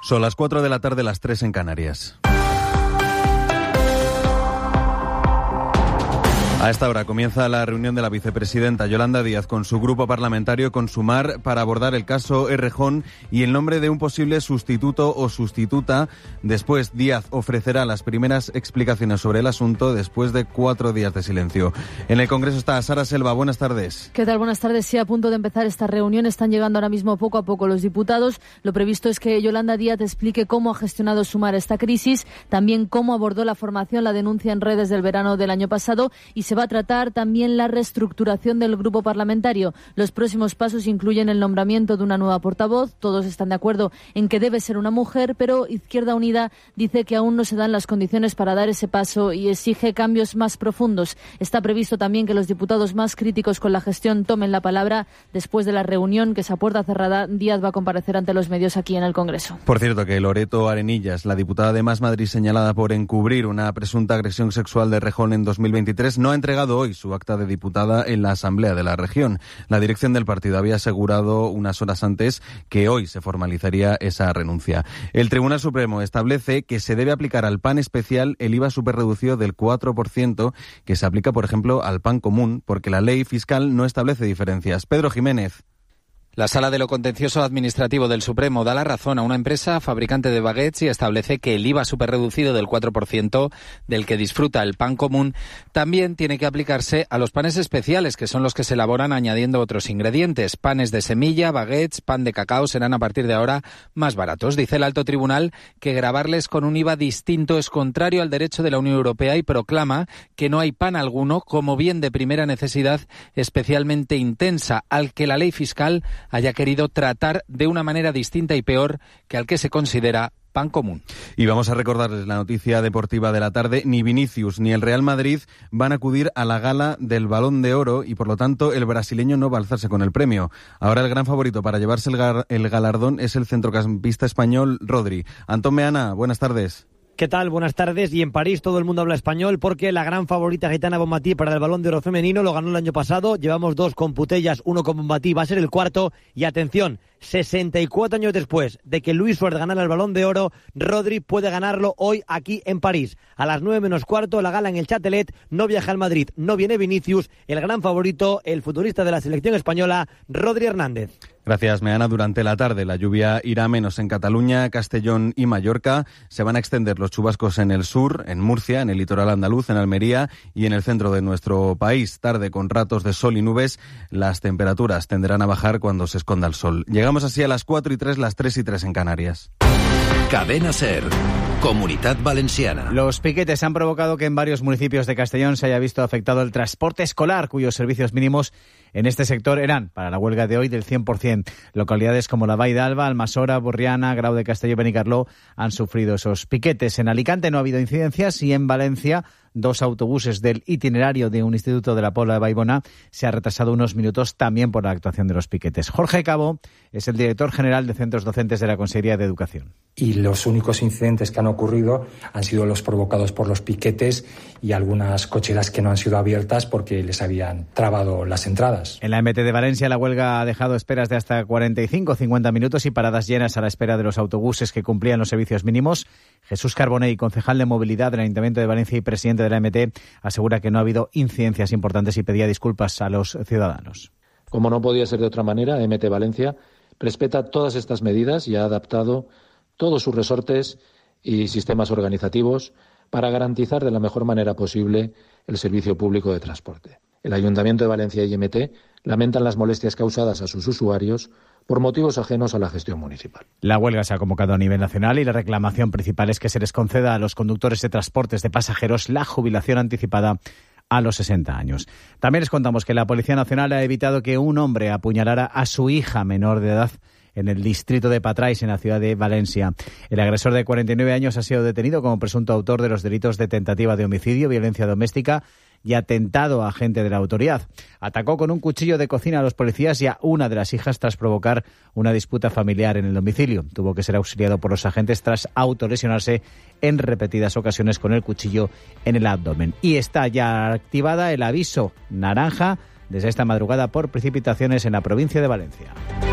Son las 4 de la tarde, las 3 en Canarias. A esta hora comienza la reunión de la vicepresidenta Yolanda Díaz con su grupo parlamentario, con Sumar, para abordar el caso Errejón y el nombre de un posible sustituto o sustituta. Después, Díaz ofrecerá las primeras explicaciones sobre el asunto después de 4 días de silencio. En el Congreso está Sara Selva. Buenas tardes. ¿Qué tal? Buenas tardes. Sí, a punto de empezar esta reunión. Están llegando ahora mismo poco a poco los diputados. Lo previsto es que Yolanda Díaz explique cómo ha gestionado Sumar esta crisis, también cómo abordó la formación, la denuncia en redes del verano del año pasado, y se va a tratar también la reestructuración del grupo parlamentario. Los próximos pasos incluyen el nombramiento de una nueva portavoz. Todos están de acuerdo en que debe ser una mujer, pero Izquierda Unida dice que aún no se dan las condiciones para dar ese paso y exige cambios más profundos. Está previsto también que los diputados más críticos con la gestión tomen la palabra. Después de la reunión, que es a puerta cerrada, Díaz va a comparecer ante los medios aquí en el Congreso. Por cierto, que Loreto Arenillas, la diputada de Más Madrid señalada por encubrir una presunta agresión sexual de Errejón en 2023, no ha entregado hoy su acta de diputada en la Asamblea de la región. La dirección del partido había asegurado unas horas antes que hoy se formalizaría esa renuncia. El Tribunal Supremo establece que se debe aplicar al pan especial el IVA superreducido del 4% que se aplica, por ejemplo, al pan común, porque la ley fiscal no establece diferencias. Pedro Jiménez. La Sala de lo Contencioso Administrativo del Supremo da la razón a una empresa fabricante de baguettes y establece que el IVA superreducido del 4% del que disfruta el pan común también tiene que aplicarse a los panes especiales, que son los que se elaboran añadiendo otros ingredientes. Panes de semilla, baguettes, pan de cacao serán a partir de ahora más baratos. Dice el alto tribunal que gravarles con un IVA distinto es contrario al derecho de la Unión Europea y proclama que no hay pan alguno como bien de primera necesidad especialmente intensa al que la ley fiscal haya querido tratar de una manera distinta y peor que al que se considera pan común. Y vamos a recordarles la noticia deportiva de la tarde. Ni Vinicius ni el Real Madrid van a acudir a la gala del Balón de Oro y, por lo tanto, el brasileño no va a alzarse con el premio. Ahora el gran favorito para llevarse el galardón es el centrocampista español Rodri. Antón Meana, buenas tardes. ¿Qué tal? Buenas tardes. Y en París todo el mundo habla español porque la gran favorita Gitana Bonmatí para el Balón de Oro femenino lo ganó el año pasado. Llevamos 2 con Putellas, 1 con Bonmatí. Va a ser el cuarto. Y atención, 64 años después de que Luis Suárez ganara el Balón de Oro, Rodri puede ganarlo hoy aquí en París. A las 9 menos cuarto, la gala en el Châtelet. No viaja al Madrid, no viene Vinicius. El gran favorito, el futbolista de la selección española, Rodri Hernández. Gracias, Meana. Durante la tarde la lluvia irá menos en Cataluña, Castellón y Mallorca. Se van a extender los chubascos en el sur, en Murcia, en el litoral andaluz, en Almería y en el centro de nuestro país. Tarde con ratos de sol y nubes. Las temperaturas tenderán a bajar cuando se esconda el sol. Llegamos así a las 4:03, las 3:03 en Canarias. Cadena SER. Comunitat Valenciana. Los piquetes han provocado que en varios municipios de Castellón se haya visto afectado el transporte escolar, cuyos servicios mínimos en este sector eran, para la huelga de hoy, del 100%. Localidades como la Vall d'Alba, Almassora, Borriana, Grau de Castelló y Benicarló han sufrido esos piquetes. En Alicante no ha habido incidencias y en Valencia 2 autobuses del itinerario de un instituto de la Pobla de Baibona se ha retrasado unos minutos también por la actuación de los piquetes. Jorge Cabo es el director general de Centros Docentes de la Consejería de Educación. Y los únicos incidentes que han ocurrido han sido los provocados por los piquetes y algunas cocheras que no han sido abiertas porque les habían trabado las entradas. En la MT de Valencia la huelga ha dejado esperas de hasta 45-50 minutos y paradas llenas a la espera de los autobuses que cumplían los servicios mínimos. Jesús Carbonell, concejal de movilidad del Ayuntamiento de Valencia y presidente de la MT, asegura que no ha habido incidencias importantes y pedía disculpas a los ciudadanos. Como no podía ser de otra manera, MT Valencia respeta todas estas medidas y ha adaptado todos sus resortes y sistemas organizativos para garantizar de la mejor manera posible el servicio público de transporte. El Ayuntamiento de Valencia y MT lamentan las molestias causadas a sus usuarios por motivos ajenos a la gestión municipal. La huelga se ha convocado a nivel nacional y la reclamación principal es que se les conceda a los conductores de transportes de pasajeros la jubilación anticipada a los 60 años. También les contamos que la Policía Nacional ha evitado que un hombre apuñalara a su hija menor de edad en el distrito de Patrais, en la ciudad de Valencia. El agresor de 49 años ha sido detenido como presunto autor de los delitos de tentativa de homicidio, violencia doméstica y atentado a agente de la autoridad. Atacó con un cuchillo de cocina a los policías y a una de las hijas tras provocar una disputa familiar en el domicilio. Tuvo que ser auxiliado por los agentes tras autolesionarse en repetidas ocasiones con el cuchillo en el abdomen. Y está ya activada el aviso naranja desde esta madrugada por precipitaciones en la provincia de Valencia.